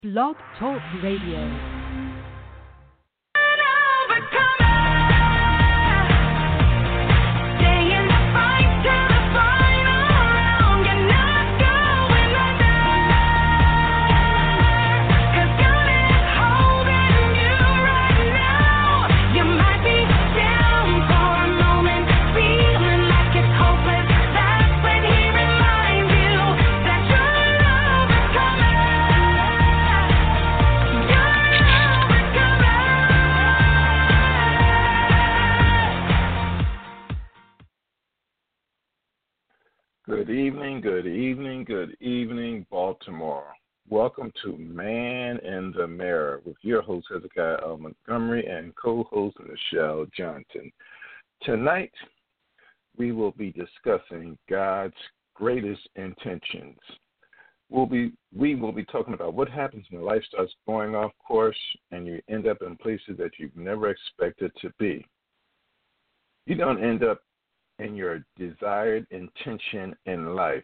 Blog Talk Radio. Good evening, Baltimore. Welcome to Man in the Mirror with your host, Hezekiah L. Montgomery, and co-host Michelle Johnson. Tonight, we will be discussing God's greatest intentions. We will be talking about what happens when life starts going off course and you end up in places that you've never expected to be. You don't end up in your desired intention in life.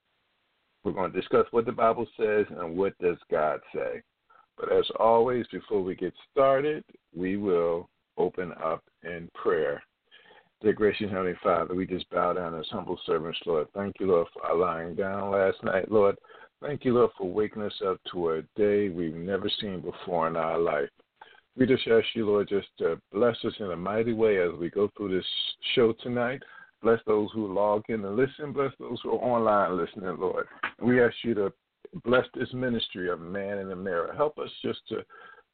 We're going to discuss what the Bible says and what does God say. But as always, before we get started, we will open up in prayer. Dear gracious Heavenly Father, we just bow down as humble servants, Lord. Thank you, Lord, for our lying down last night, Lord. Thank you, Lord, for waking us up to a day we've never seen before in our life. We just ask you, Lord, just to bless us in a mighty way as we go through this show tonight. Bless those who log in and listen. Bless those who are online listening, Lord. We ask you to bless this ministry of Man in the Mirror. Help us just to,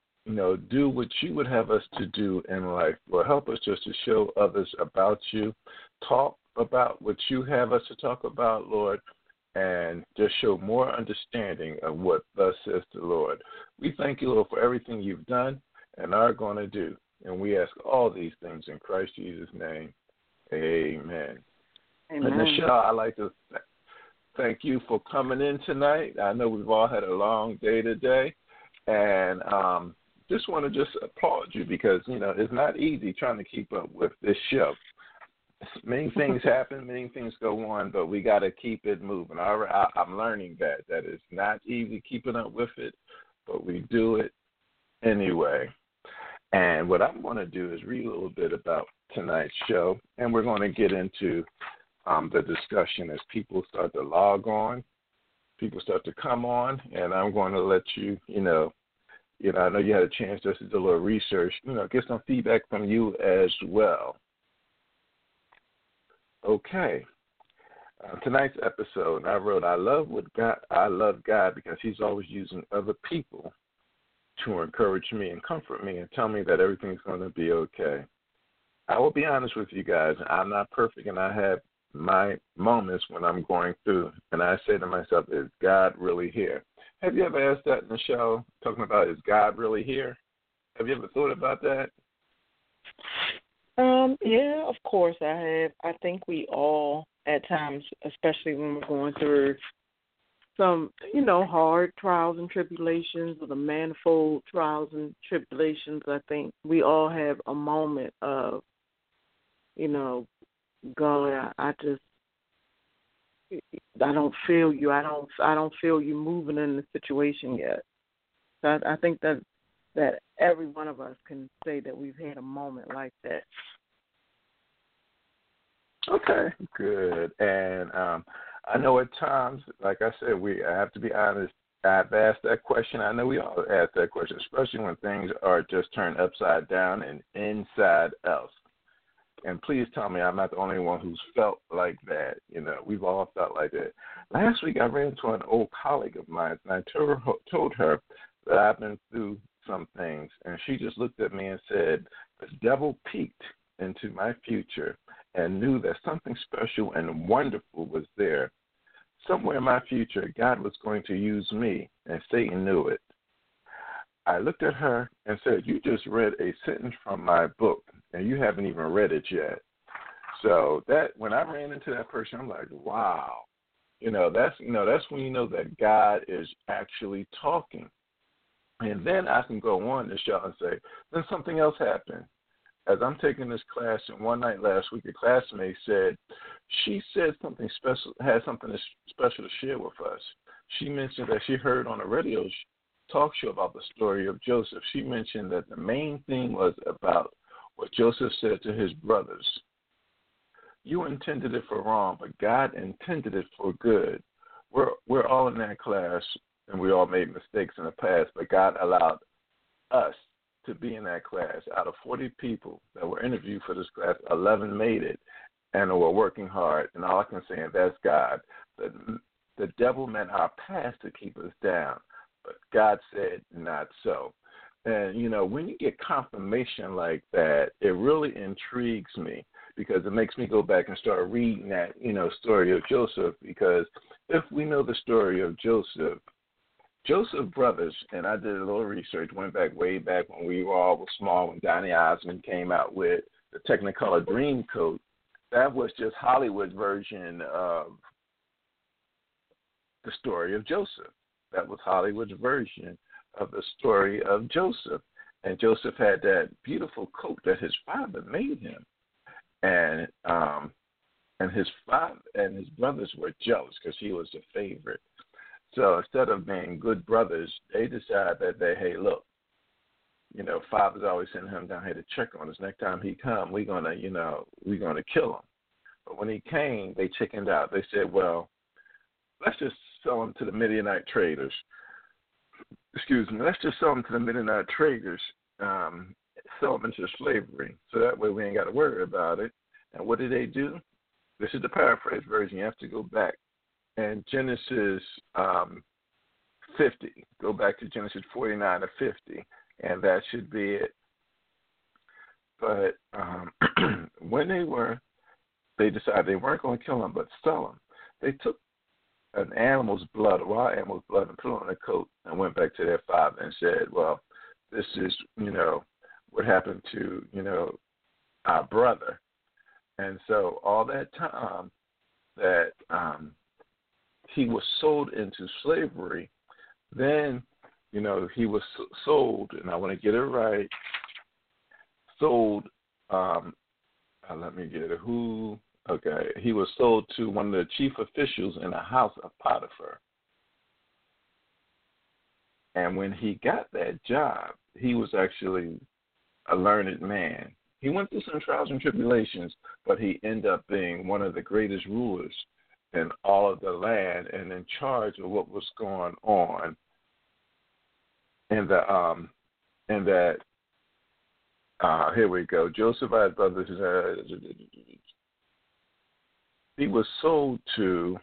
do what you would have us to do in life. Lord, help us just to show others about you. Talk about what you have us to talk about, Lord, and just show more understanding of what thus says the Lord. We thank you, Lord, for everything you've done and are going to do. And we ask all these things in Christ Jesus' name. Amen. Amen. And Michelle, I'd like to thank you for coming in tonight. I know we've all had a long day today, and just want to just applaud you because, it's not easy trying to keep up with this show. Many things happen, many things go on, but we got to keep it moving. I'm learning that it's not easy keeping up with it, but we do it anyway. And what I'm going to do is read a little bit about tonight's show, and we're going to get into the discussion as people start to log on, people start to come on, and I'm going to let you, I know you had a chance just to do a little research, get some feedback from you as well. Okay. Tonight's episode, I wrote, I love God because he's always using other people to encourage me and comfort me and tell me that everything's going to be okay. I will be honest with you guys. I'm not perfect, and I have my moments when I'm going through, and I say to myself, is God really here? Have you ever asked that in the show, talking about, is God really here? Have you ever thought about that? Yeah, of course I have. I think we all, at times, especially when we're going through some, hard trials and tribulations, or the manifold trials and tribulations, I think we all have a moment of, God, I don't feel you. I don't feel you moving in the situation yet. So I think that every one of us can say that we've had a moment like that. Okay, good. And I know at times, like I said, I have to be honest, I've asked that question. I know we all ask that question, especially when things are just turned upside down and inside out. And please tell me I'm not the only one who's felt like that. We've all felt like that. Last week I ran into an old colleague of mine, and I told her that I've been through some things. And she just looked at me and said, the devil peeked into my future and knew that something special and wonderful was there. Somewhere in my future, God was going to use me, and Satan knew it. I looked at her and said, you just read a sentence from my book, and you haven't even read it yet. So that when I ran into that person, I'm like, wow. That's when you know that God is actually talking. And then I can go on the show and say, then something else happened. As I'm taking this class, and one night last week, a classmate said, she said something special, had something special to share with us. She mentioned that she heard on a radio talk show about the story of Joseph, she mentioned that the main thing was about what Joseph said to his brothers. You intended it for wrong, but God intended it for good. We're all in that class, and we all made mistakes in the past, but God allowed us to be in that class. Out of 40 people that were interviewed for this class, 11 made it and were working hard, and all I can say is that's God. The devil meant our past to keep us down, but God said not so. And, you know, when you get confirmation like that, it really intrigues me because it makes me go back and start reading that, you know, story of Joseph, because if we know the story of Joseph brothers, and I did a little research, went back way back when we were all small, when Donny Osmond came out with the Technicolor Dreamcoat. That was just Hollywood's version of the story of Joseph. That was Hollywood's version of the story of Joseph. And Joseph had that beautiful coat that his father made him. And his father and his brothers were jealous because he was the favorite. So instead of being good brothers, they decided that hey, look, you know, father's always sending him down here to check on us. Next time he come, we're gonna kill him. But when he came, they chickened out. They said, well, let's just sell him to the Midianite traders. Let's just sell him to the Midianite traders, sell him into slavery. So that way we ain't got to worry about it. And what did they do? This is the paraphrase version. You have to go back. And Genesis 50, go back to Genesis 49 to 50, and that should be it. But when they decided they weren't going to kill him but sell him. They took an animal's blood, a wild animal's blood, and put it on a coat and went back to their father and said, well, this is, you know, what happened to, you know, our brother. And so all that time that he was sold into slavery, then, you know, he was sold, and I want to get it right, sold, let me get it, he was sold to one of the chief officials in the house of Potiphar. And when he got that job, he was actually a learned man. He went through some trials and tribulations, but he ended up being one of the greatest rulers in all of the land and in charge of what was going on here we go. Joseph had brothers. He was sold to.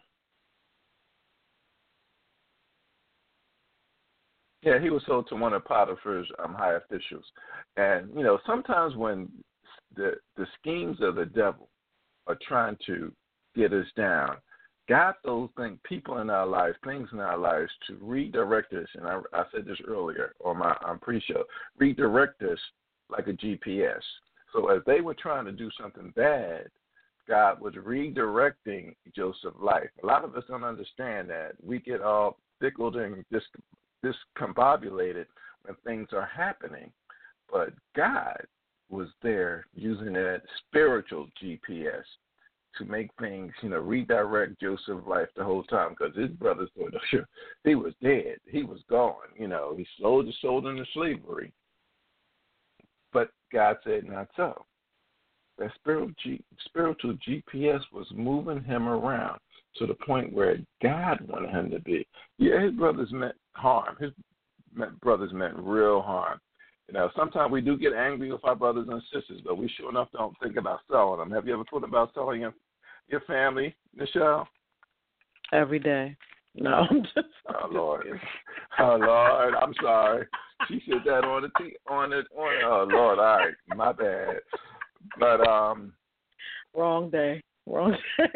Yeah, he was sold to one of Potiphar's high officials. And, you know, sometimes when the schemes of the devil are trying to get us down, God those things, people in our lives, things in our lives to redirect us. And I said this earlier on my pre-show, redirect us like a GPS. So as they were trying to do something bad, God was redirecting Joseph's life. A lot of us don't understand that. We get all tickled and discombobulated when things are happening. But God was there using that spiritual GPS to make things, you know, redirect Joseph's life the whole time, because his brothers thought, sure, he was dead. He was gone. You know, he sold into slavery. But God said not so. That spiritual GPS was moving him around to the point where God wanted him to be. Yeah, his brothers meant harm. His brothers meant real harm. You know, sometimes we do get angry with our brothers and sisters, but we sure enough don't think about selling them. Have you ever thought about selling your family, Michelle? Every day. No, I'm just. Oh Lord, oh Lord, I'm sorry. She said that on the oh Lord, all right, my bad. But wrong day. Wrong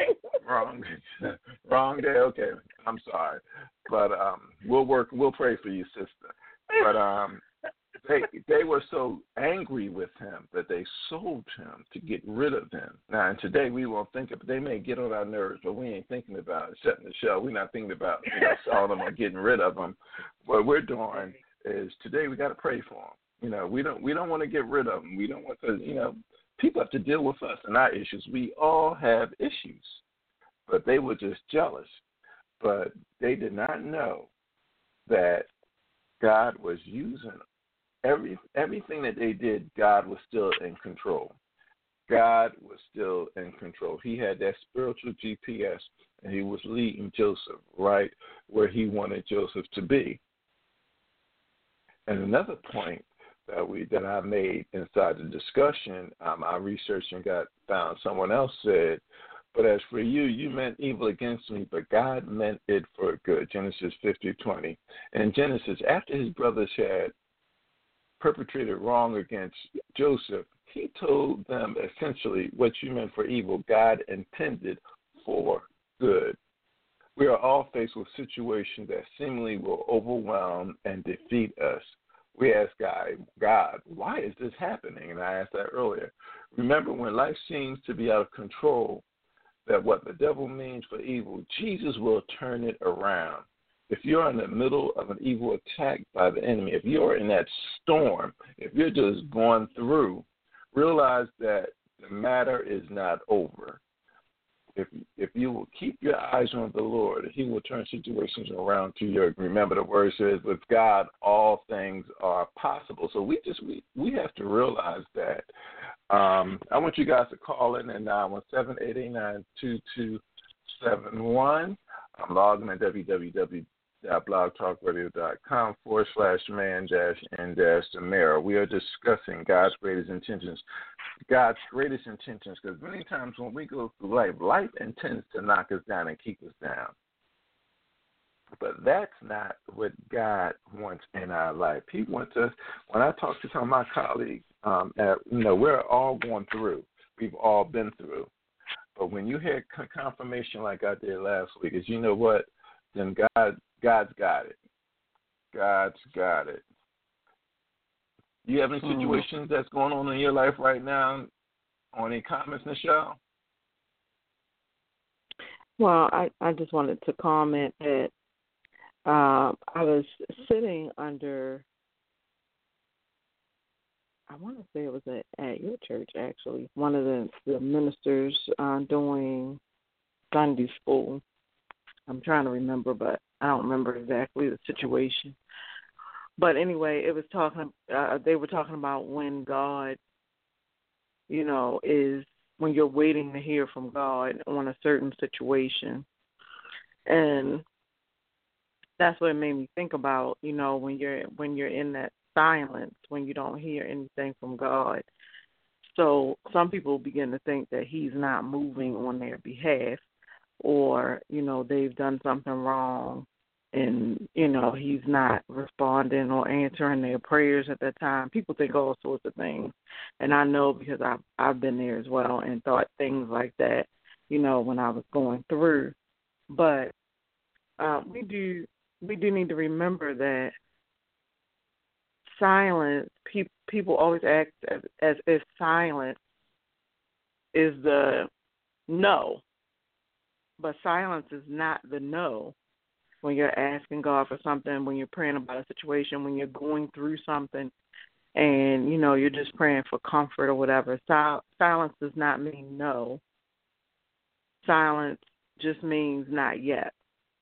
day. Okay, I'm sorry, but we'll pray for you, sister. But they were so angry with him that they sold him to get rid of him. Now, and today we won't think of it. They may get on our nerves, but we ain't thinking about it. Setting the show, we're not thinking about selling them or getting rid of them. What we're doing is today we got to pray for them. You know, we don't want to get rid of them. We don't want to, people have to deal with us and our issues. We all have issues, but they were just jealous. But they did not know that God was using everything that they did. God was still in control. God was still in control. He had that spiritual GPS, and he was leading Joseph right where he wanted Joseph to be. And another point that I made inside the discussion, I researched and found someone else said, but as for you, you meant evil against me, but God meant it for good. Genesis 50:20. And Genesis, after his brothers had perpetrated wrong against Joseph, he told them essentially what you meant for evil, God intended for good. We are all faced with situations that seemingly will overwhelm and defeat us. We ask God, why is this happening? And I asked that earlier. Remember, when life seems to be out of control, that what the devil means for evil, Jesus will turn it around. If you're in the middle of an evil attack by the enemy, if you're in that storm, if you're just going through, realize that the matter is not over. If you will keep your eyes on the Lord, he will turn situations around to your. Remember, the word says, with God, all things are possible. So we have to realize that. I want you guys to call in at 917-889-2271. I'm logging at www.blogtalkradio.com/man-n-the-mirror. We are discussing God's greatest intentions. Because many times when we go through life intends to knock us down and keep us down. But that's not what God wants in our life. He wants us, when I talk to some of my colleagues, we're all going through. We've all been through. But when you hear confirmation like I did last week, is you know what? Then God's got it. God's got it. You have any situations that's going on in your life right now? On any comments, Nichelle? Well, I just wanted to comment that I was sitting under, I want to say it was at your church, actually, one of the ministers doing Sunday school. I'm trying to remember, but I don't remember exactly the situation. But anyway, it was they were talking about when God, is when you're waiting to hear from God on a certain situation. And that's what it made me think about, when you're in that silence, when you don't hear anything from God. So some people begin to think that he's not moving on their behalf, or, they've done something wrong and, he's not responding or answering their prayers at that time. People think all sorts of things. And I know because I've been there as well and thought things like that, when I was going through. But we do need to remember that silence, people always act as if silence is the no. But silence is not the no. When you're asking God for something, when you're praying about a situation, when you're going through something and, you're just praying for comfort or whatever, silence does not mean no. Silence just means not yet.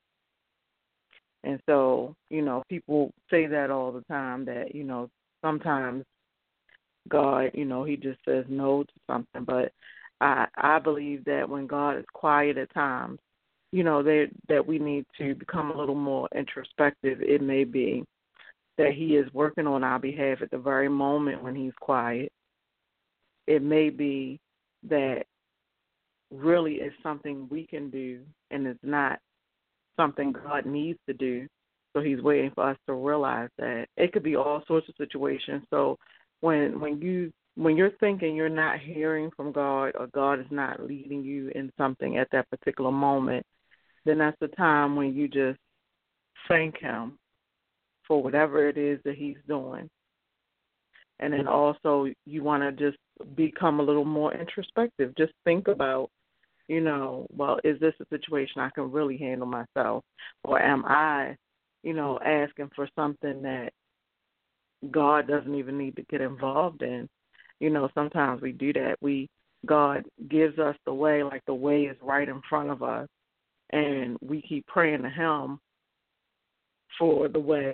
And so, people say that all the time that, sometimes God, he just says no to something. But I believe that when God is quiet at times, that we need to become a little more introspective. It may be that he is working on our behalf at the very moment when he's quiet. It may be that really it's something we can do and it's not something God needs to do. So he's waiting for us to realize that. It could be all sorts of situations. So when you're thinking you're not hearing from God or God is not leading you in something at that particular moment, then that's the time when you just thank him for whatever it is that he's doing. And then also you want to just become a little more introspective. Just think about, well, is this a situation I can really handle myself? Or am I, asking for something that God doesn't even need to get involved in? Sometimes we do that. God gives us the way, like the way is right in front of us, and we keep praying to him for the way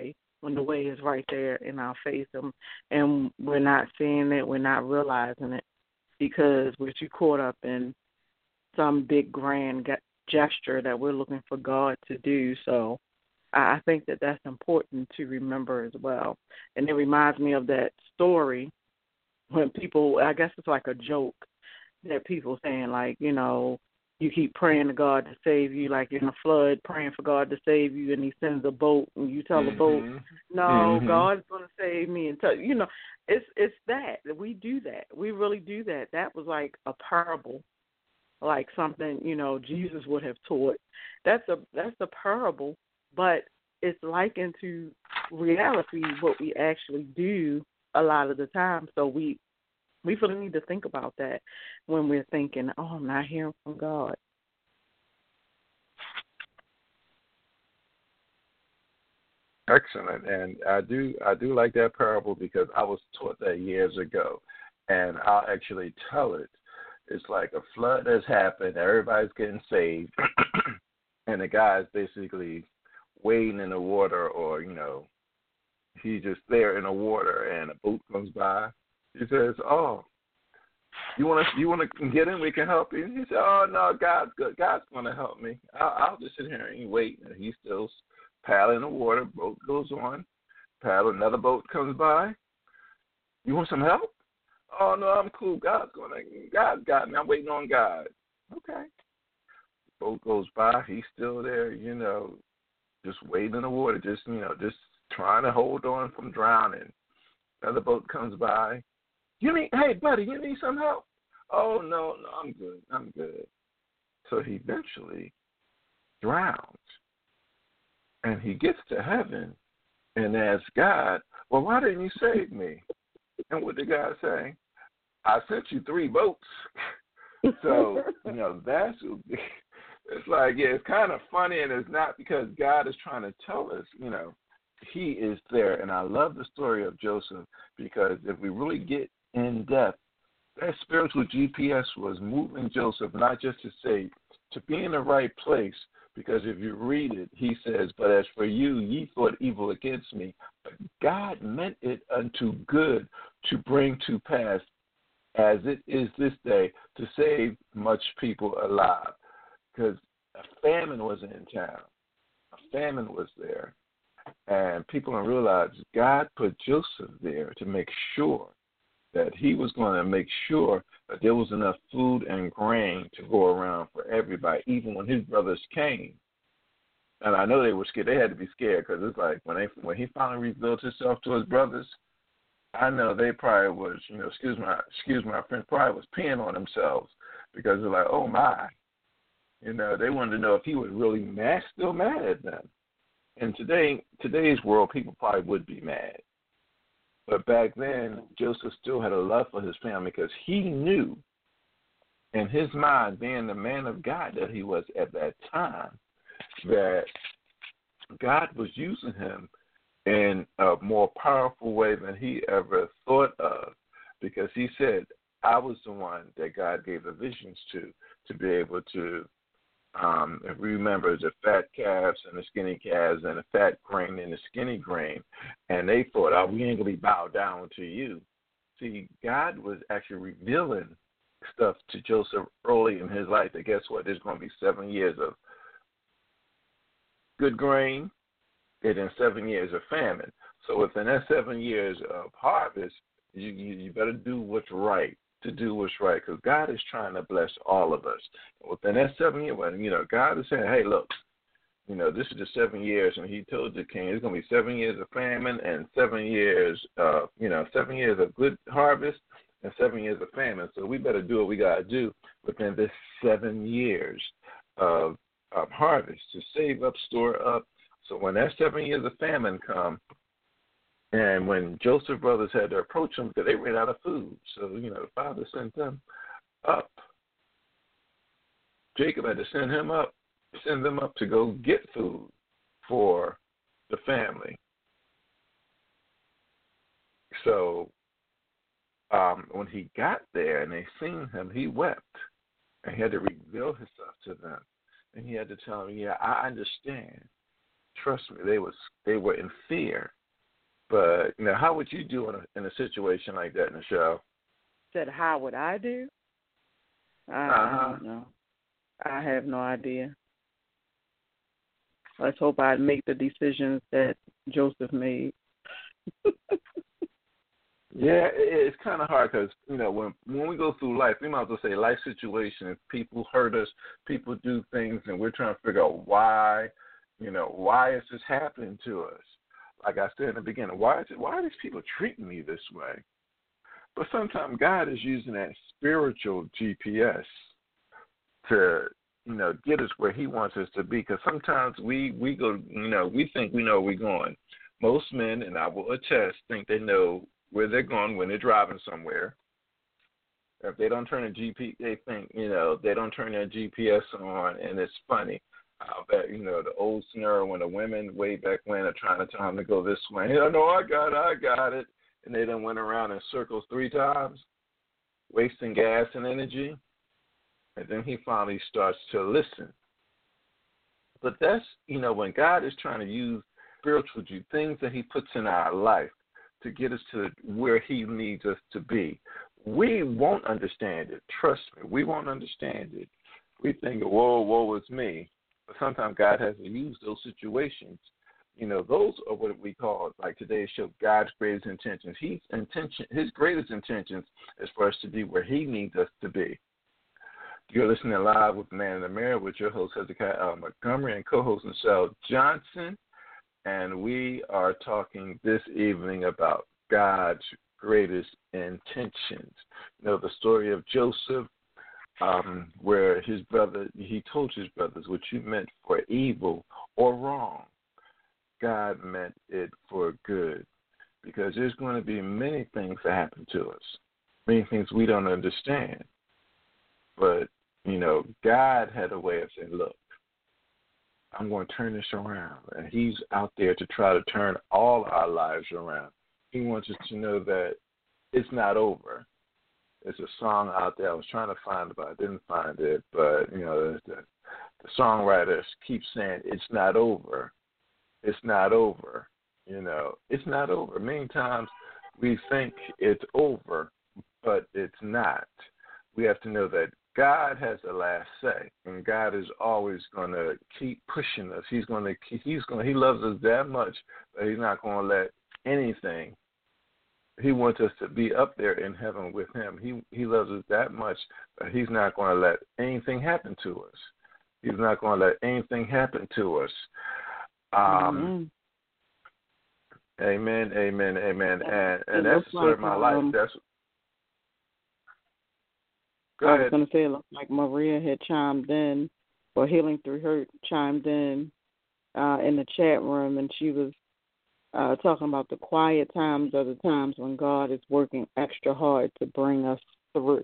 when the way is right there in our face, and we're not seeing it, we're not realizing it, because we're too caught up in some big grand gesture that we're looking for God to do. So I think that that's important to remember as well. And it reminds me of that story when people, I guess it's like a joke, that people saying, like, you know, you keep praying to God to save you, like in a flood, praying for God to save you, and he sends a boat, and you tell the boat, no, God's going to save me. And tell, you know, it's that we do that. We really do that. That was like a parable, like something, you know, Jesus would have taught. That's a parable, but it's likened to reality, what we actually do a lot of the time. So we really need to think about that when we're thinking, oh, I'm not hearing from God. Excellent. And I do like that parable because I was taught that years ago, and I'll actually tell it. It's like a flood has happened, everybody's getting saved, and the guy's basically wading in the water, or, you know, he's just there in the water, and a boat comes by. He says, "Oh, you want to get in? We can help you." He said, "Oh no, God's good. God's going to help me. I'll just sit here and wait." And he's still paddling in the water. Boat goes on. Paddle. Another boat comes by. "You want some help?" "Oh no, I'm cool. God's got me. I'm waiting on God." Okay. Boat goes by. He's still there. You know, just waiting in the water. Just trying to hold on from drowning. Another boat comes by. Hey, buddy, you need some help?" "Oh, no, I'm good. So he eventually drowns. And he gets to heaven and asks God, "Well, why didn't you save me?" And what did God say? "I sent you 3 boats." So, it's like, yeah, it's kind of funny, and it's not because God is trying to tell us, he is there. And I love the story of Joseph, because if we really get in depth, that spiritual GPS was moving Joseph not just to be in the right place, because if you read it, he says, "But as for you, ye thought evil against me, but God meant it unto good to bring to pass, as it is this day, to save much people alive." Because a famine was in town. A famine was there. And people don't realize God put Joseph there to make sure that he was going to make sure that there was enough food and grain to go around for everybody, even when his brothers came. And I know they were scared. They had to be scared, because it's like when he finally revealed himself to his brothers, I know they probably was, excuse my French, probably was peeing on themselves, because they're like, oh my. They wanted to know if he was really still mad at them. In today's world, people probably would be mad. But back then, Joseph still had a love for his family, because he knew in his mind, being the man of God that he was at that time, that God was using him in a more powerful way than he ever thought of, because he said, "I was the one that God gave the visions to be able to, if we remember, the fat calves and the skinny calves, and the fat grain and the skinny grain, and they thought, oh, we ain't going to be bowed down to you." See, God was actually revealing stuff to Joseph early in his life, that guess what, there's going to be 7 years of good grain, and then 7 years of famine. So within that 7 years of harvest, you better do what's right. To do what's right, because God is trying to bless all of us. Within that 7 years, God is saying, hey, look, this is the 7 years, and he told the king, it's going to be 7 years of famine and 7 years of, 7 years of good harvest and 7 years of famine. So we better do what we got to do within this 7 years of harvest, to save up, store up. So when that 7 years of famine come, and when Joseph's brothers had to approach him because they ran out of food, so, the father sent them up. Jacob had to send them up to go get food for the family. So when he got there and they seen him, he wept, and he had to reveal himself to them. And he had to tell them, yeah, I understand. Trust me, they were in fear. But how would you do in a situation like that, Nichelle? Said, how would I do? I don't know. I have no idea. Let's hope I'd make the decisions that Joseph made. Yeah, it's kind of hard because, when we go through life, we might as well say life situations, people hurt us, people do things, and we're trying to figure out why, why is this happening to us? Like I said in the beginning, why are these people treating me this way? But sometimes God is using that spiritual GPS to, get us where he wants us to be. Because sometimes we go, we think we know where we're going. Most men, and I will attest, think they know where they're going when they're driving somewhere. If they don't turn they think, they don't turn their GPS on, and it's funny. I'll bet, the old scenario when the women way back when are trying to tell them to go this way. No, I got it. And they done went around in circles 3 times, wasting gas and energy. And then he finally starts to listen. But that's, when God is trying to use spiritual things that he puts in our life to get us to where he needs us to be. We won't understand it. Trust me, we won't understand it. We think, woe is me. But sometimes God has to use those situations. Those are what we call, like today's show, God's greatest intentions. His greatest intentions is for us to be where he needs us to be. You're listening live with Man in the Mirror with your host, Hezekiah L. Montgomery, and co-host Michelle Johnson. And we are talking this evening about God's greatest intentions. The story of Joseph, where his brother, he told his brothers, what you meant for evil or wrong, God meant it for good. Because there's going to be many things that happen to us, many things we don't understand. But, God had a way of saying, look, I'm going to turn this around. And he's out there to try to turn all our lives around. He wants us to know that it's not over. There's a song out there I was trying to find it, but I didn't find it. But, the songwriters keep saying, it's not over. It's not over. It's not over. Many times we think it's over, but it's not. We have to know that God has the last say, and God is always going to keep pushing us. He loves us that much that he's not going to let anything. He wants us to be up there in heaven with him. He loves us that much that he's not going to let anything happen to us. He's not going to let anything happen to us. Amen, amen. And that's sort of my life. Go ahead. I was going to say, it looked like Maria had chimed in, or Healing Through Hurt chimed in the chat room, and she was talking about the quiet times are the times when God is working extra hard to bring us through.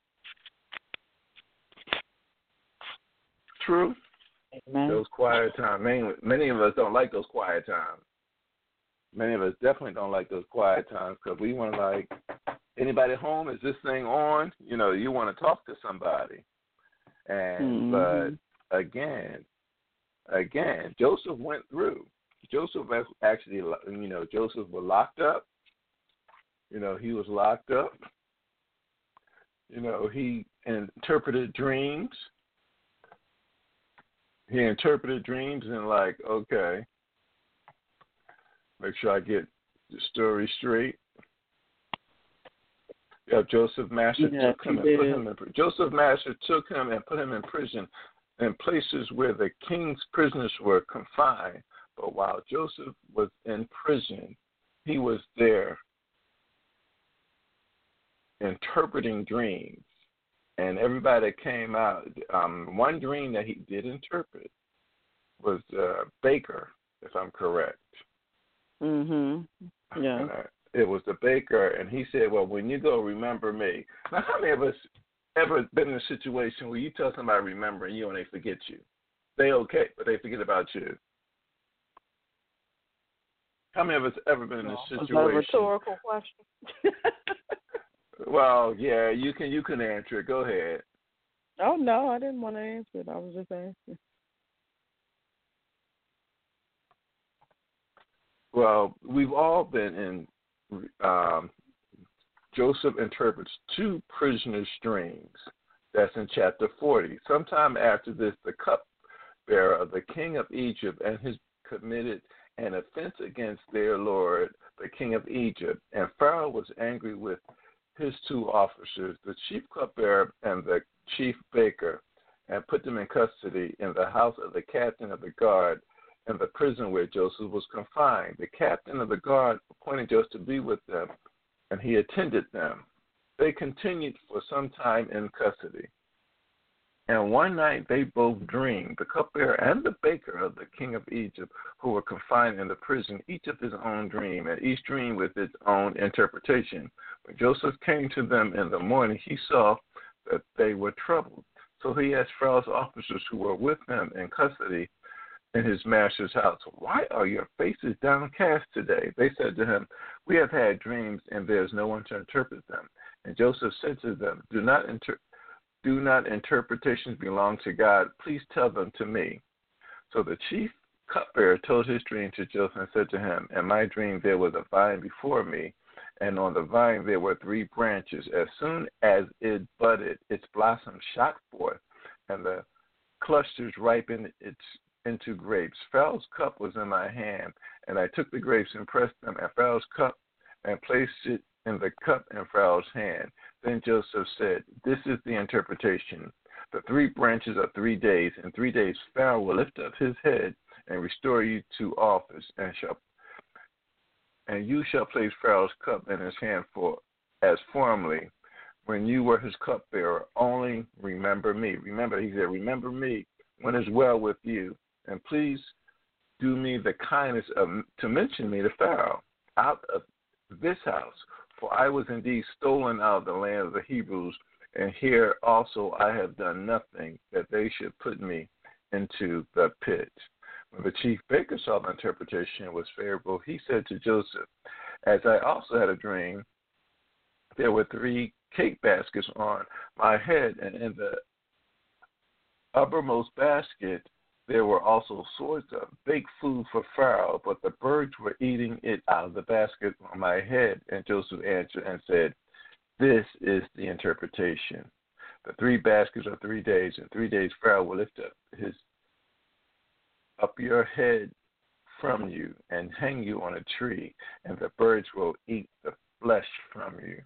True. Amen. Those quiet times. Many of us don't like those quiet times. Many of us definitely don't like those quiet times because we want to anybody home? Is this thing on? You want to talk to somebody. And but again, Joseph went through. Joseph actually, Joseph was locked up. He was locked up. He interpreted dreams. He interpreted dreams and okay, make sure I get the story straight. Yeah, Joseph Master took him and put him in prison. Joseph Master took him and put him in prison in places where the king's prisoners were confined. But while Joseph was in prison, he was there interpreting dreams. And everybody that came out, one dream that he did interpret was baker, if I'm correct. Yeah. It was the baker, and he said, well, when you go, remember me. Now, how many of us ever been in a situation where you tell somebody remembering you and they forget you? They okay, but they forget about you. How many of us ever been in this situation? Was that a rhetorical question? Well, yeah, you can answer it. Go ahead. Oh, no, I didn't want to answer it. I was just asking. Well, we've all been in. Joseph interprets two prisoners' dreams. That's in chapter 40. Sometime after this, the cupbearer of the king of Egypt and his committed an offense against their lord, the king of Egypt. And Pharaoh was angry with his two officers, the chief cupbearer and the chief baker, and put them in custody in the house of the captain of the guard in the prison where Joseph was confined. The captain of the guard appointed Joseph to be with them, and he attended them. They continued for some time in custody. And one night they both dreamed, the cupbearer and the baker of the king of Egypt, who were confined in the prison, each of his own dream, and each dream with its own interpretation. When Joseph came to them in the morning, he saw that they were troubled. So he asked Pharaoh's officers who were with him in custody in his master's house, "Why are your faces downcast today?" They said to him, "We have had dreams, and there is no one to interpret them." And Joseph said to them, Do not interpretations belong to God? Please tell them to me. So the chief cupbearer told his dream to Joseph and said to him, "In my dream there was a vine before me, and on the vine there were 3 branches. As soon as it budded, its blossoms shot forth, and the clusters ripened into grapes. Pharaoh's cup was in my hand, and I took the grapes and pressed them at Pharaoh's cup and placed it in the cup in Pharaoh's hand." Then Joseph said, "This is the interpretation. The 3 branches are 3 days. In 3 days Pharaoh will lift up his head and restore you to office, and you shall place Pharaoh's cup in his hand as formerly when you were his cupbearer. Only remember me." Remember, he said, "Remember me when it's well with you, and please do me the kindness to mention me to Pharaoh out of this house, for I was indeed stolen out of the land of the Hebrews, and here also I have done nothing that they should put me into the pit." When the chief baker saw the interpretation was favorable, he said to Joseph, "As I also had a dream, there were 3 cake baskets on my head, and in the uppermost basket there were also sorts of baked food for Pharaoh, but the birds were eating it out of the basket on my head." And Joseph answered and said, "This is the interpretation. The 3 baskets are 3 days. In 3 days Pharaoh will lift up your head from you and hang you on a tree, and the birds will eat the flesh from you."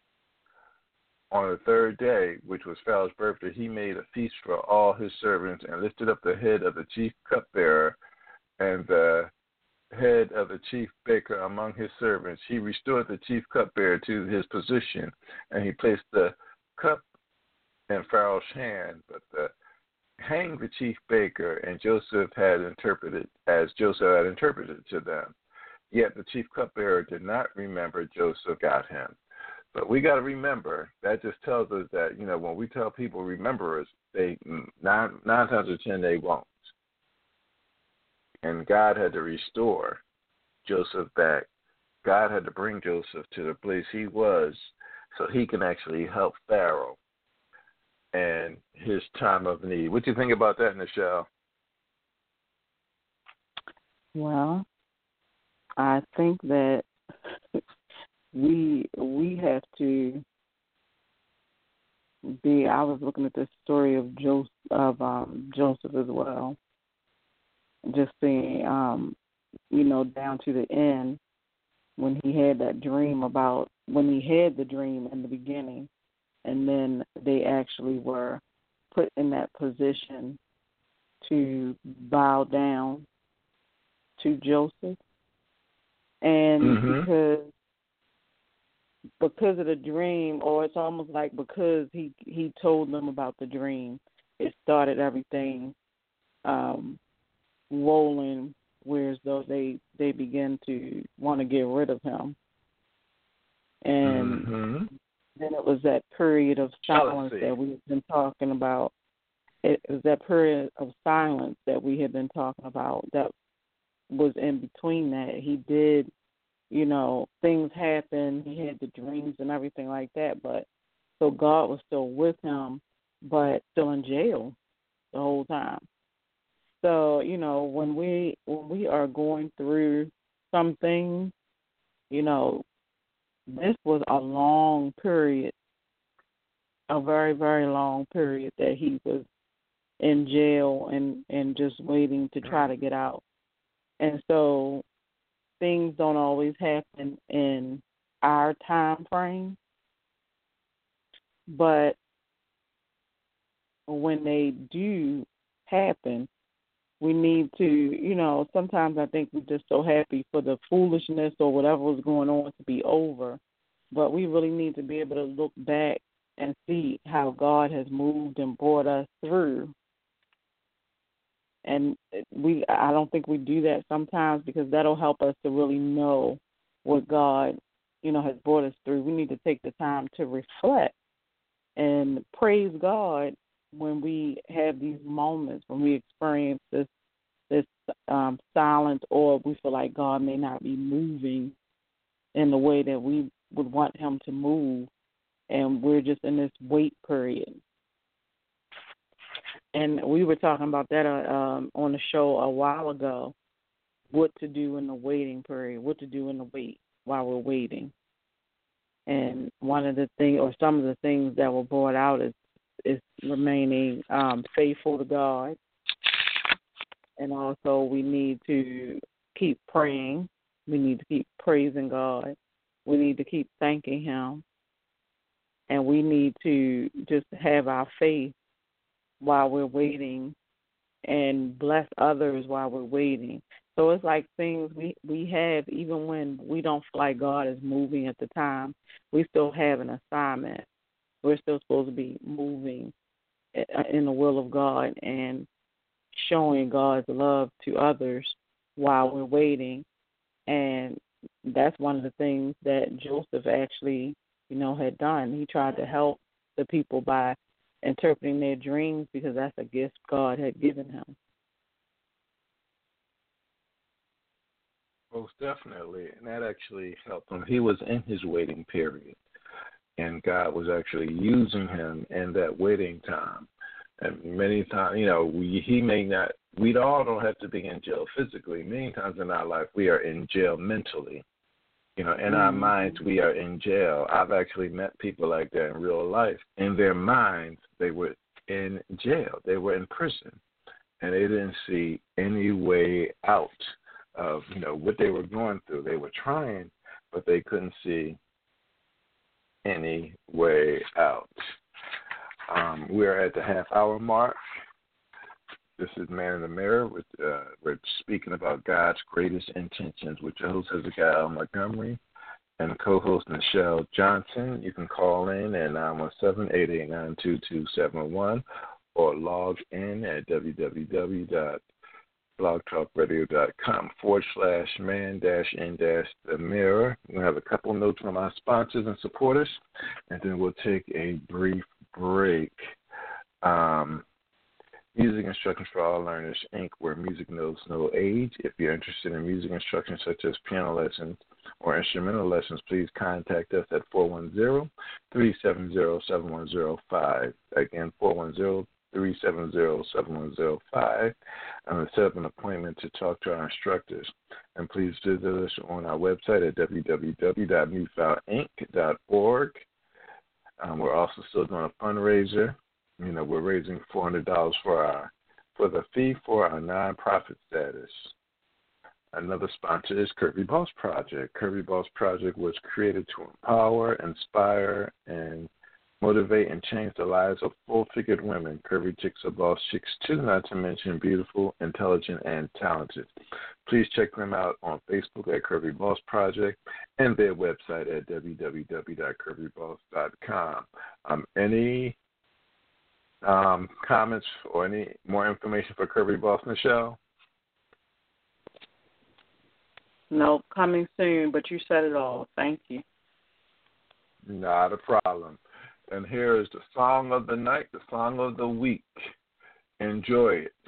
On the 3rd day, which was Pharaoh's birthday, he made a feast for all his servants and lifted up the head of the chief cupbearer and the head of the chief baker among his servants. He restored the chief cupbearer to his position, and he placed the cup in Pharaoh's hand, but hanged the chief baker, and Joseph had interpreted to them. Yet the chief cupbearer did not remember Joseph got him. But we got to remember, that just tells us that, when we tell people remember us, they 9 times out of 10 they won't. And God had to restore Joseph back. God had to bring Joseph to the place he was so he can actually help Pharaoh in his time of need. What do you think about that, Nichelle? Well, I think that we have to be. I was looking at the story of Joseph as well. Just seeing, down to the end when he had that dream when he had the dream in the beginning, and then they actually were put in that position to bow down to Joseph, and because of the dream, or it's almost like because he told them about the dream, it started everything rolling, whereas though they began to want to get rid of him. And then it was that period of silence that we've been talking about. It was that period of silence that we had been talking about that was in between that. He did, things happened. He had the dreams and everything like that. But so God was still with him, but still in jail the whole time. So, when we are going through some things. You know, this was a long period, a very, very long period that he was in jail and just waiting to try to get out. And so things don't always happen in our time frame, but when they do happen, we need to, sometimes I think we're just so happy for the foolishness or whatever was going on to be over, but we really need to be able to look back and see how God has moved and brought us through. And I don't think we do that sometimes, because that'll help us to really know what God, has brought us through. We need to take the time to reflect and praise God when we have these moments, when we experience this silence, or we feel like God may not be moving in the way that we would want him to move, and we're just in this wait period. And we were talking about that on the show a while ago, what to do in the waiting period, what to do in the wait while we're waiting. And one of the things, or some of the things that were brought out is remaining faithful to God. And also we need to keep praying. We need to keep praising God. We need to keep thanking him. And we need to just have our faith while we're waiting and bless others while we're waiting. So it's like things we have, even when we don't feel like God is moving at the time, we still have an assignment. We're still supposed to be moving in the will of God and showing God's love to others while we're waiting. And that's one of the things that Joseph actually, had done. He tried to help the people by interpreting their dreams, because that's a gift God had given him. Most definitely, and that actually helped him. He was in his waiting period, and God was actually using him in that waiting time. And many times, we all don't have to be in jail physically. Many times in our life, we are in jail mentally. In our minds, we are in jail. I've actually met people like that in real life. In their minds, they were in jail. They were in prison, and they didn't see any way out of, what they were going through. They were trying, but they couldn't see any way out. We're at the half-hour mark. This is Man in the Mirror. We're speaking about God's greatest intentions with your host, Hezekiah Montgomery, and co-host Nichelle Johnson. You can call in at 917-889-2271 or log in at www.blogtalkradio.com/man-in-the mirror. We'll have a couple notes from our sponsors and supporters, and then we'll take a brief break. Music Instructions for All Learners, Inc., where music knows no age. If you're interested in music instruction such as piano lessons or instrumental lessons, please contact us at 410-370-7105. Again, 410-370-7105. And set up an appointment to talk to our instructors. And please visit us on our website at www.newfoundinc.org. We're also still doing a fundraiser. We're raising $400 for the fee for our nonprofit status. Another sponsor is Curvy Boss Project. Curvy Boss Project was created to empower, inspire, and motivate and change the lives of full-figured women. Curvy chicks are boss chicks too, not to mention beautiful, intelligent, and talented. Please check them out on Facebook at Curvy Boss Project and their website at www.curvyboss.com. Any comments or any more information for Curvy Boss, Nichelle? No, coming soon, but you said it all. Thank you. Not a problem. And here is the song of the night, the song of the week. Enjoy it.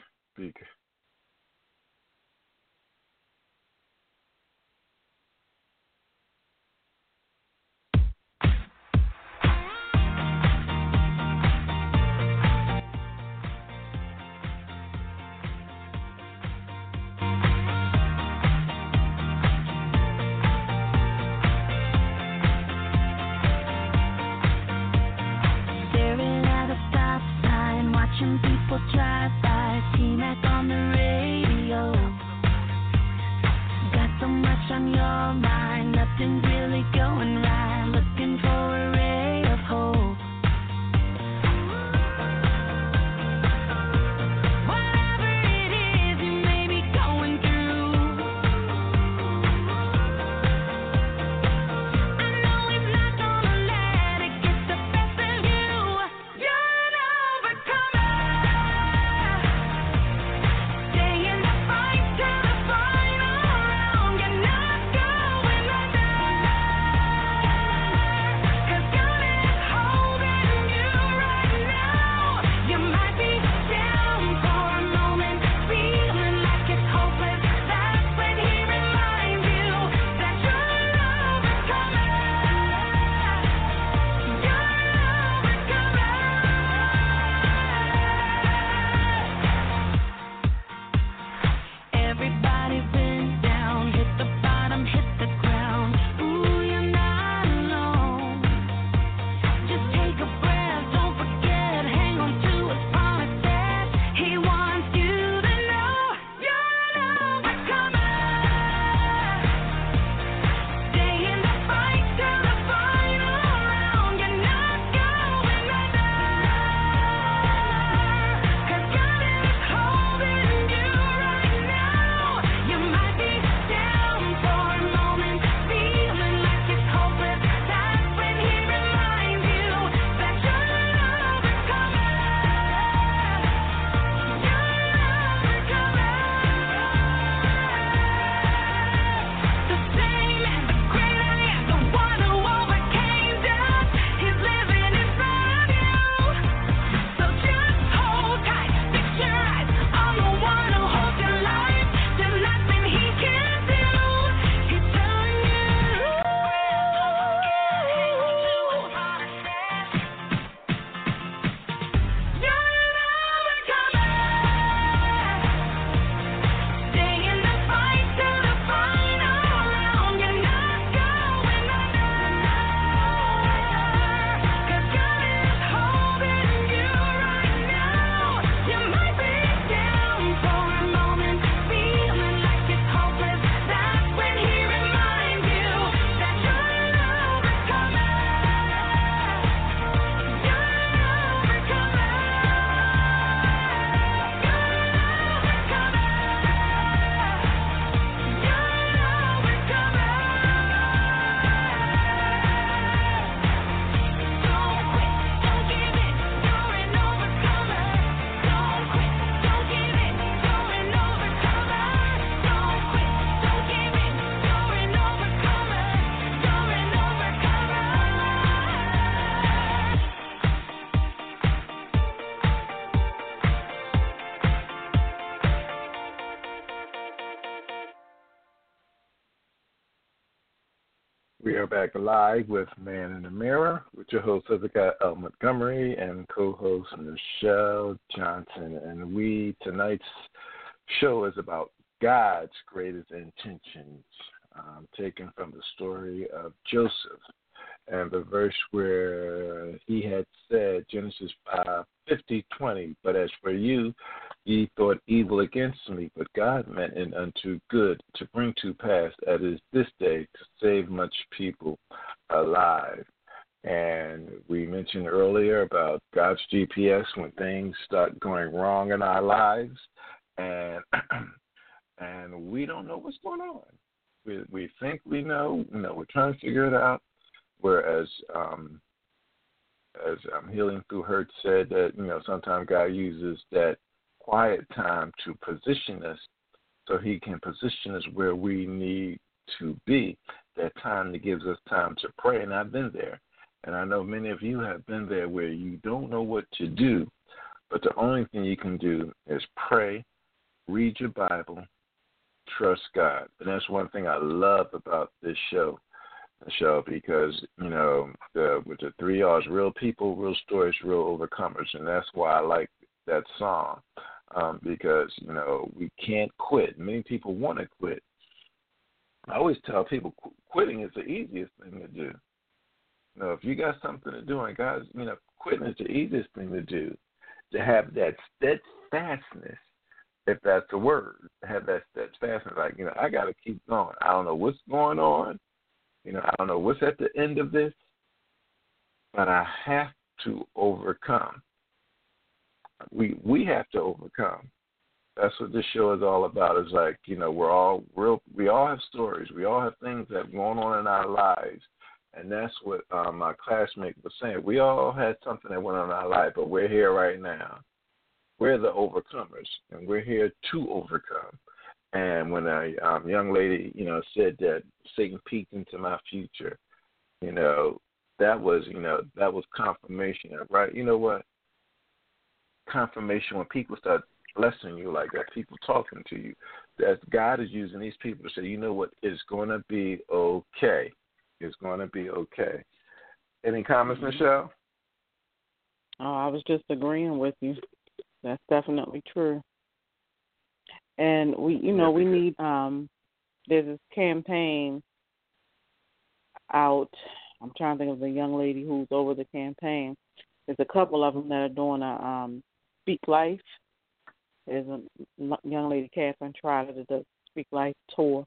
back live with Man in the Mirror with your host, Hezekiah L. Montgomery, and co-host Michelle Johnson. And tonight's show is about God's greatest intentions, taken from the story of Joseph. And the verse where he had said, Genesis 5:50-20, but as for you, ye thought evil against me, but God meant it unto good, to bring to pass, as is this day, to save much people alive. And we mentioned earlier about God's GPS when things start going wrong in our lives, and we don't know what's going on. We think we know, we're trying to figure it out. Whereas, as Healing Through Hurt said, that sometimes God uses that quiet time to position us, so He can position us where we need to be. That time that gives us time to pray, and I've been there, and I know many of you have been there, where you don't know what to do, but the only thing you can do is pray, read your Bible, trust God, and that's one thing I love about this show, because with the 3 R's, real people, real stories, real overcomers, and that's why I like that song, because we can't quit. Many people want to quit. I always tell people quitting is the easiest thing to do. If you got something to do, and guys, quitting is the easiest thing to do. To have that steadfastness, if that's the word, to have that steadfastness, like I got to keep going. I don't know what's going on. I don't know what's at the end of this, but I have to overcome. We have to overcome. That's what this show is all about. It's like, we all have stories. We all have things that are going on in our lives. And that's what my classmate was saying. We all had something that went on in our life, but we're here right now. We're the overcomers, and we're here to overcome. And when a young lady, said that Satan peeked into my future, that was confirmation, right? You know what? Confirmation when people start blessing you like that, people talking to you, that God is using these people to say, you know what? It's going to be okay. It's going to be okay. Any comments, Michelle? Oh, I was just agreeing with you. That's definitely true. And we need, there's this campaign out. I'm trying to think of the young lady who's over the campaign. There's a couple of them that are doing a Speak Life. There's a young lady, Catherine Trotter, that does Speak Life tour.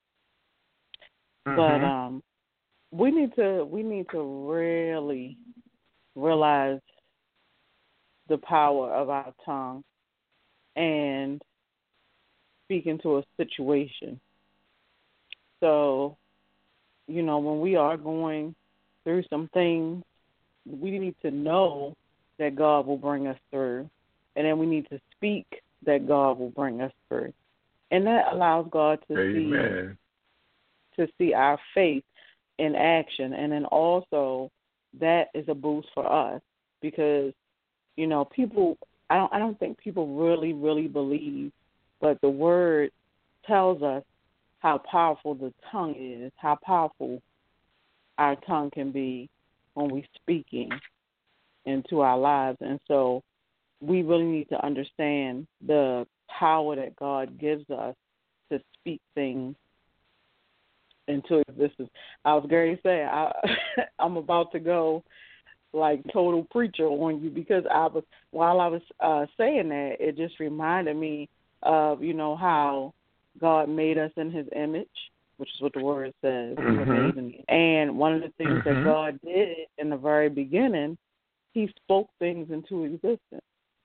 Mm-hmm. But we need to really realize the power of our tongue and speak into a situation. So, when we are going through some things, we need to know that God will bring us through. And then we need to speak that God will bring us through. And that allows God to see our faith in action. And then also that is a boost for us because, people, I don't think people really, really believe, but the word tells us how powerful the tongue is, how powerful our tongue can be when we're speaking into our lives. And so we really need to understand the power that God gives us to speak things into existence. I was going to say, I'm about to go like total preacher on you because while I was saying that, it just reminded me of, how God made us in His image, which is what the word says. Mm-hmm. And one of the things that God did in the very beginning, He spoke things into existence.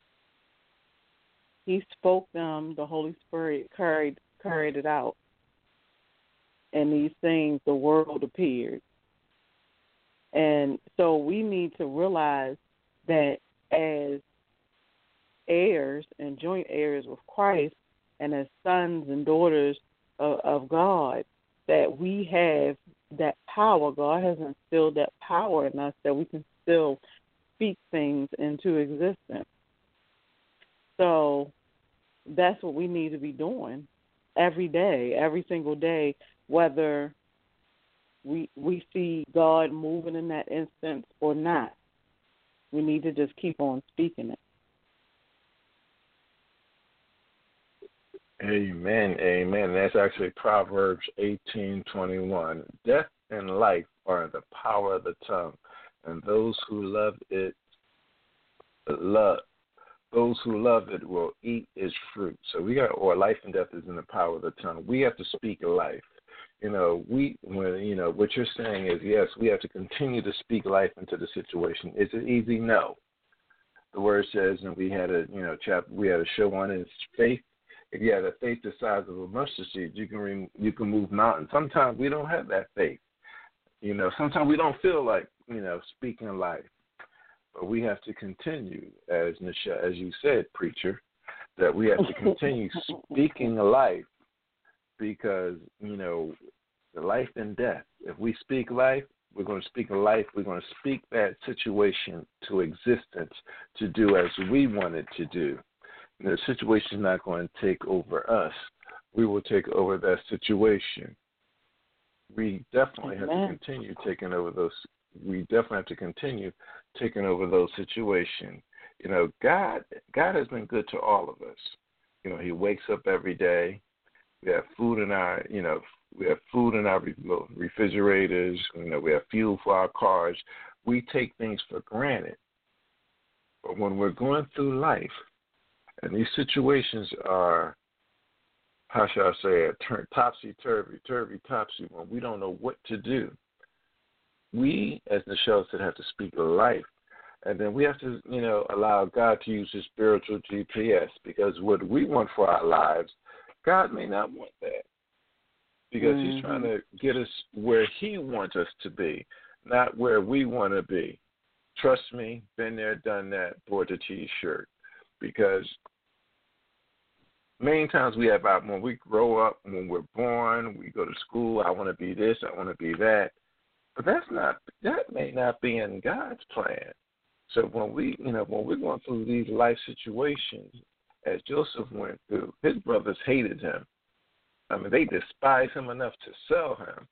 He spoke them. The Holy Spirit carried it out. And these things, the world appeared. And so we need to realize that as heirs and joint heirs with Christ and as sons and daughters of God, that we have that power. God has instilled that power in us that we can still speak things into existence. So that's what we need to be doing every day, every single day, whether we see God moving in that instance or not. We need to just keep on speaking it. Amen, amen. That's actually Proverbs 18:21. Death and life are in the power of the tongue, and those who love it will eat its fruit. So life and death is in the power of the tongue. We have to speak life. What you're saying is, yes, we have to continue to speak life into the situation. Is it easy? No. The word says, and we had a show on it, faith. If you have a faith the size of a mustard seed, you can move mountains. Sometimes we don't have that faith. Sometimes we don't feel like, speaking life. But we have to continue, as you said, preacher, that we have to continue speaking life, because, the life and death. If we speak life, we're going to speak life. We're going to speak that situation to existence to do as we want it to do. The situation is not going to take over us. We will take over that situation. We definitely have to continue taking over those. We definitely have to continue taking over those situations. God has been good to all of us. He wakes up every day. We have food in our, refrigerators. We have fuel for our cars. We take things for granted. But when we're going through life, and these situations are, how shall I say it, topsy-turvy, when we don't know what to do, we, as Nichelle said, have to speak life. And then we have to, allow God to use his spiritual GPS, because what we want for our lives, God may not want that, because he's trying to get us where he wants us to be, not where we want to be. Trust me, been there, done that, bought the T-shirt. Because many times when we grow up, when we're born, we go to school, I want to be this, I want to be that. But that may not be in God's plan. So when we're going through these life situations, as Joseph went through, his brothers hated him. They despised him enough to sell him.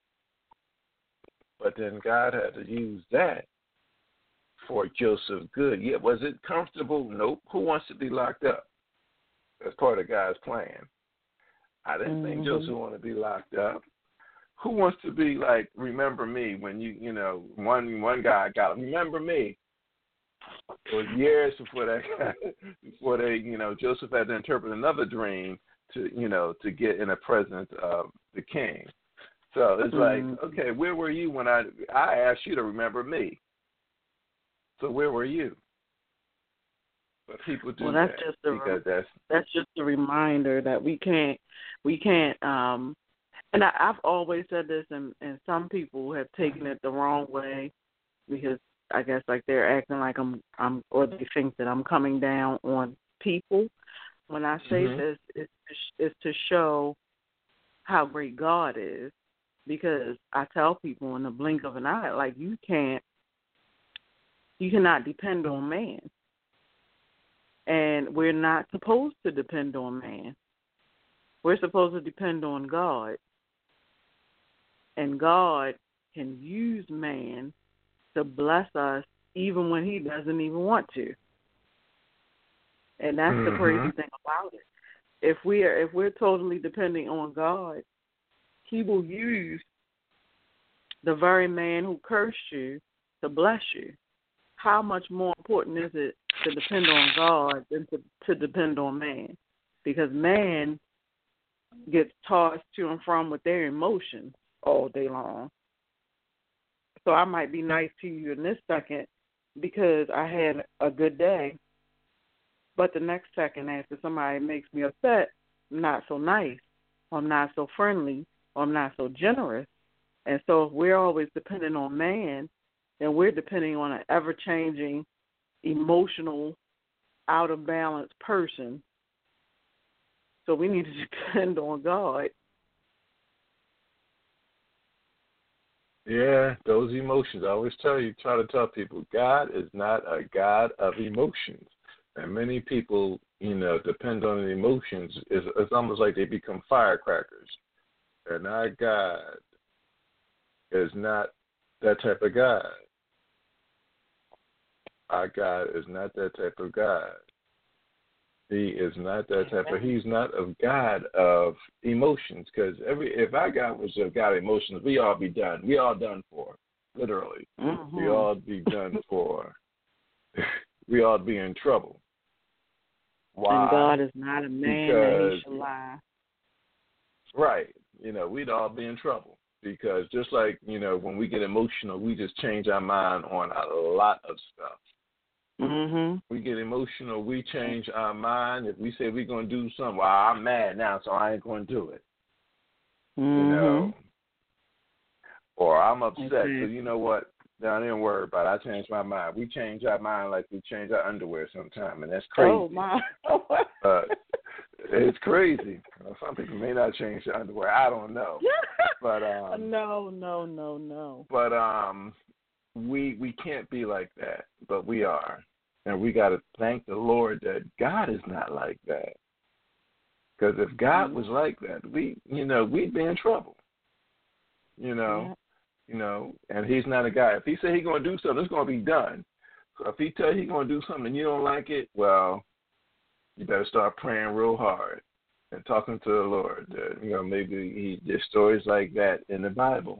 But then God had to use that for Joseph's good. Yeah, was it comfortable? Nope. Who wants to be locked up? That's part of God's plan. I didn't think Joseph wanted to be locked up. Who wants to be like, remember me, when one guy got, remember me. It was years before Joseph had to interpret another dream to get in the presence of the king. So it's like, okay, where were you when I asked you to remember me? So where were you? But people do that's just a reminder that we can't. And I've always said this, and some people have taken it the wrong way, because I guess like they're acting like I'm or they think that I'm coming down on people. When I say this, it's to show how great God is, because I tell people in the blink of an eye, like you cannot depend on man. And we're not supposed to depend on man. We're supposed to depend on God. And God can use man to bless us even when he doesn't even want to. And that's the crazy thing about it. If we're totally depending on God, he will use the very man who cursed you to bless you. How much more important is it to depend on God than to depend on man? Because man gets tossed to and from with their emotions all day long. So I might be nice to you in this second because I had a good day, but the next second after somebody makes me upset, I'm not so nice, or I'm not so friendly, or I'm not so generous. And so if we're always dependent on man, then we're depending on an ever-changing, emotional, out-of-balance person. So we need to depend on God. Yeah, those emotions. I always try to tell people, God is not a God of emotions. And many people, depend on the emotions. It's almost like they become firecrackers. They're not God. is not that type of God. Our God is not that type of God. He is not that type of. He's not a God of emotions. Because if our God was a God of emotions, we all be done. We all done for, literally. Mm-hmm. We all be done for. We all be in trouble. Why? And God is not a man that he should lie. Right. We'd all be in trouble. Because just like, when we get emotional, we just change our mind on a lot of stuff. Mm-hmm. We get emotional, we change our mind. If we say we're going to do something, well, I'm mad now, so I ain't going to do it. Mm-hmm. Or I'm upset, so Okay. you know what? Now, I didn't worry about it. I changed my mind. We change our mind like we change our underwear sometimes, and that's crazy. Oh, my. It's crazy. Some people may not change their underwear. I don't know. But No. But we can't be like that, but we are. And we got to thank the Lord that God is not like that. Because if God was like that, we'd be in trouble. And he's not a guy. If he say he's going to do something, it's going to be done. So if he tell you he's going to do something and you don't like it, well, you better start praying real hard and talking to the Lord. Maybe there's stories like that in the Bible.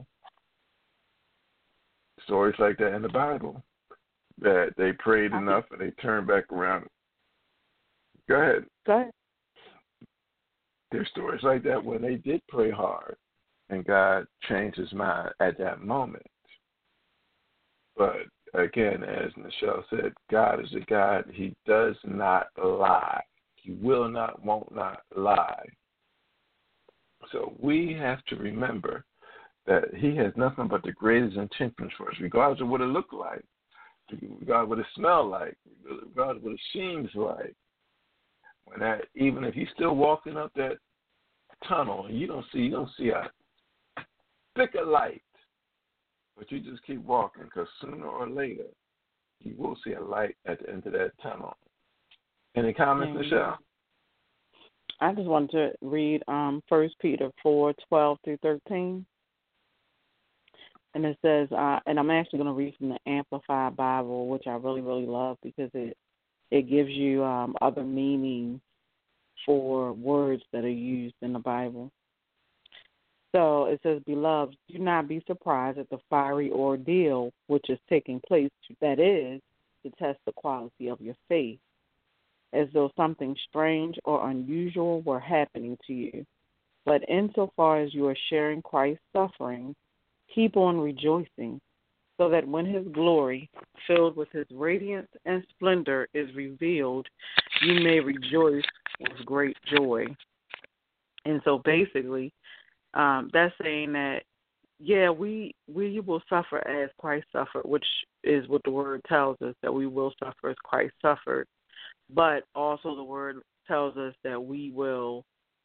Stories like that in the Bible, that they prayed enough and they turned back around. Go ahead. There's stories like that when they did pray hard and God changed his mind at that moment. But again, as Michelle said, God is a God. He does not lie. He will not, won't not lie. So we have to remember that he has nothing but the greatest intentions for us, regardless of what it looks like, regardless of what it smells like, regardless of what it seems like. Even if you're still walking up that tunnel and you don't see a thick of light, but you just keep walking, because sooner or later you will see a light at the end of that tunnel. Any comments, Michelle? I just wanted to read 1 Peter 4:12-13. And it says, and I'm actually going to read from the Amplified Bible, which I really, really love, because it gives you other meanings for words that are used in the Bible. So it says, Beloved, do not be surprised at the fiery ordeal which is taking place, that is, to test the quality of your faith, as though something strange or unusual were happening to you. But insofar as you are sharing Christ's suffering, keep on rejoicing, so that when his glory, filled with his radiance and splendor, is revealed, you may rejoice with great joy. And so basically, that's saying that, we will suffer as Christ suffered, which is what the word tells us, that we will suffer as Christ suffered. But also the word tells us that we will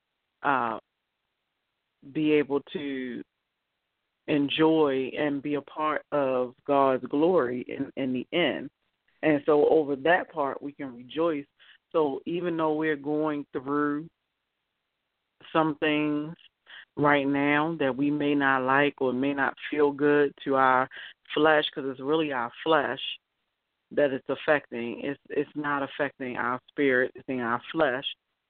be able to enjoy and be a part of God's glory in the end. And so over that part, we can rejoice. So even though we're going through some things right now that we may not like or may not feel good to our flesh, because it's really our flesh that it's affecting. It's not affecting our spirit, it's in our flesh.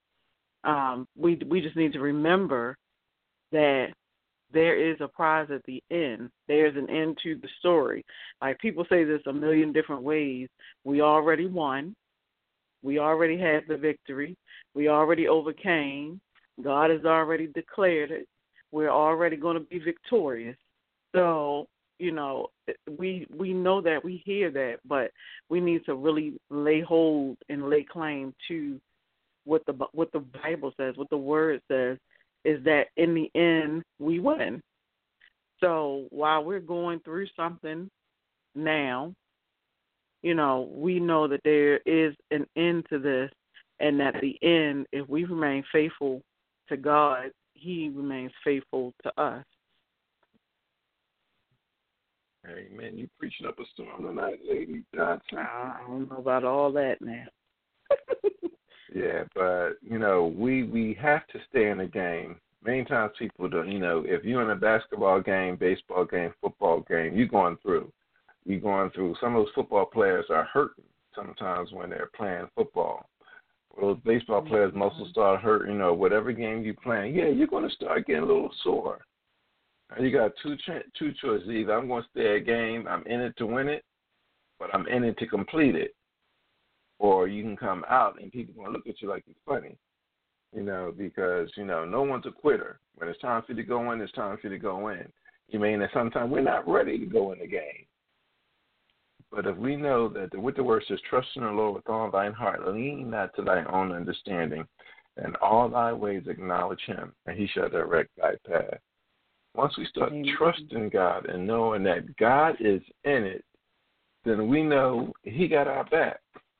We just need to remember that there is a prize at the end. There's an end to the story. Like people say this a million different ways. We already won. We already had the victory. We already overcame. God has already declared it. We're already going to be victorious. So, we know that, we hear that, but we need to really lay hold and lay claim to what the Bible says, what the Word says, is that in the end we win. So while we're going through something now, we know that there is an end to this, and at the end, if we remain faithful to God, he remains faithful to us. Amen. You preaching up a storm tonight, Lady Johnson. I don't know about all that now. Yeah, but, we have to stay in the game. Many times people don't, if you're in a basketball game, baseball game, football game, you're going through. Some of those football players are hurting sometimes when they're playing football. Well, those baseball players' muscles start hurting, whatever game you're playing. Yeah, you're going to start getting a little sore. You got two choices. Either I'm going to stay a game, I'm in it to win it, but I'm in it to complete it. Or you can come out and people are going to look at you like you're funny, because, no one's a quitter. When it's time for you to go in, it's time for you to go in. You mean that sometimes we're not ready to go in the game. But if we know that with the word says, trust in the Lord with all thine heart, lean not to thy own understanding, and all thy ways acknowledge him, and he shall direct thy path. Once we start trusting God and knowing that God is in it, then we know he got our back.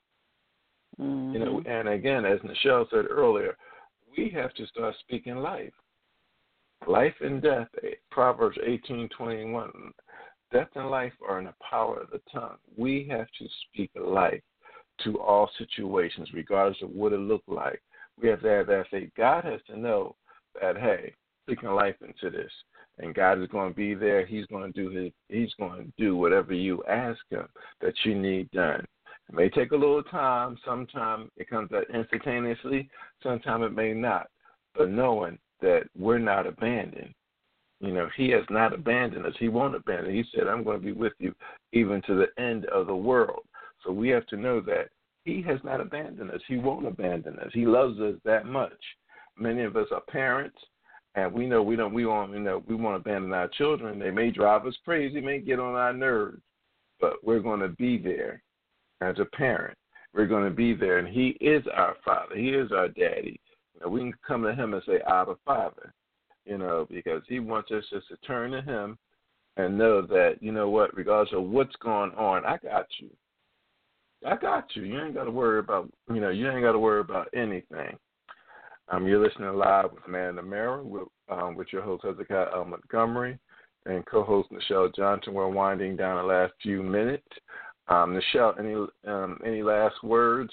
Mm-hmm. And again, as Nichelle said earlier, we have to start speaking life. Life and death, Proverbs 18:21. Death and life are in the power of the tongue. We have to speak life to all situations, regardless of what it looks like. We have to have that faith. God has to know that, hey, speaking life into this, and God is going to be there. He's going to do whatever you ask him that you need done. It may take a little time. Sometimes it comes out instantaneously. Sometimes it may not. But knowing that we're not abandoned. He has not abandoned us. He won't abandon us. He said, I'm going to be with you even to the end of the world. So we have to know that he has not abandoned us. He won't abandon us. He loves us that much. Many of us are parents, and we know we want to abandon our children. They may drive us crazy, may get on our nerves, but we're going to be there as a parent. We're going to be there, and he is our father. He is our daddy. We can come to him and say, Abba, Father. Because he wants us just to turn to him and know that, regardless of what's going on, I got you. I got you. You ain't got to worry about, anything. You're listening live with Man in the Mirror with your host, Hezekiah L. Montgomery, and co-host Nichelle Johnson. We're winding down the last few minutes. Nichelle, any last words?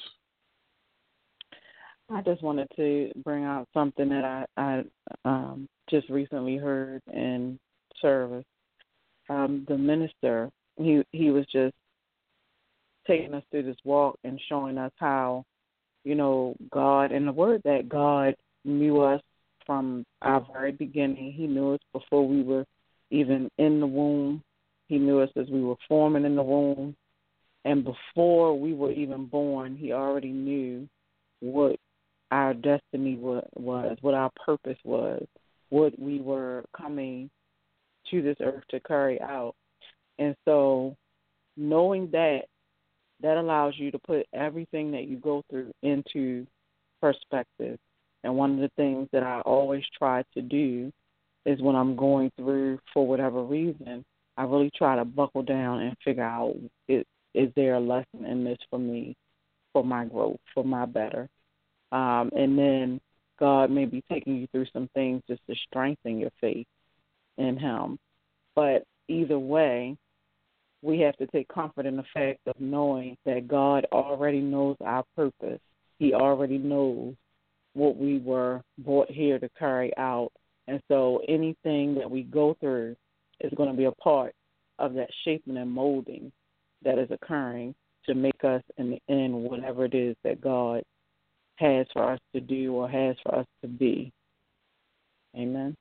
I just wanted to bring out something that I just recently heard in service. The minister, he was just taking us through this walk and showing us how, God, and the word that God knew us from our very beginning. He knew us before we were even in the womb. He knew us as we were forming in the womb. And before we were even born, he already knew what our destiny was, what our purpose was, what we were coming to this earth to carry out. And so knowing that allows you to put everything that you go through into perspective. And one of the things that I always try to do is when I'm going through for whatever reason, I really try to buckle down and figure out, is there a lesson in this for me, for my growth, for my better? And then God may be taking you through some things just to strengthen your faith in him. But either way, we have to take comfort in the fact of knowing that God already knows our purpose. He already knows what we were brought here to carry out. And so anything that we go through is going to be a part of that shaping and molding that is occurring to make us in the end whatever it is that God has for us to do or has for us to be. Amen.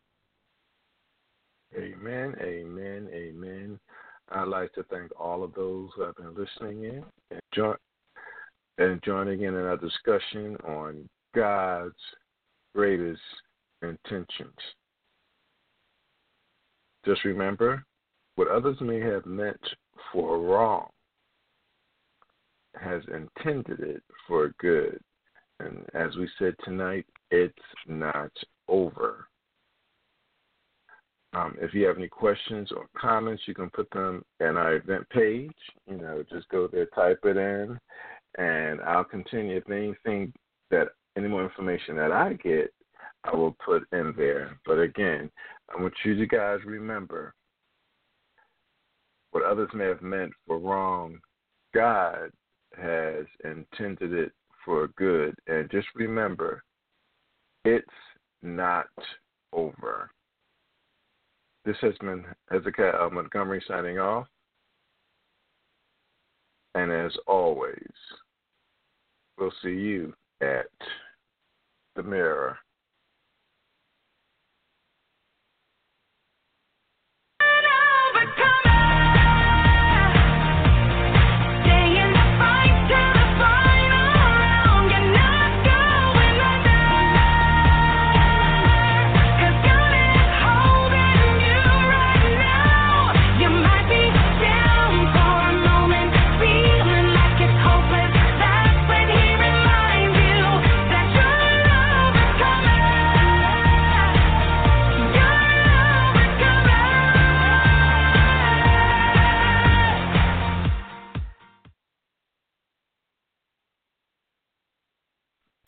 Amen, amen, amen. I'd like to thank all of those who have been listening in and joining in our discussion on God's greatest intentions. Just remember, what others may have meant for wrong has intended it for good. And as we said tonight, it's not over. If you have any questions or comments, you can put them in our event page. Just go there, type it in, and I'll continue. If anything any more information that I get, I will put in there. But again, I want you to guys remember what others may have meant for wrong, God has intended it for good. And just remember, it's not over. This has been Hezekiah L. Montgomery signing off. And as always, we'll see you at the mirror.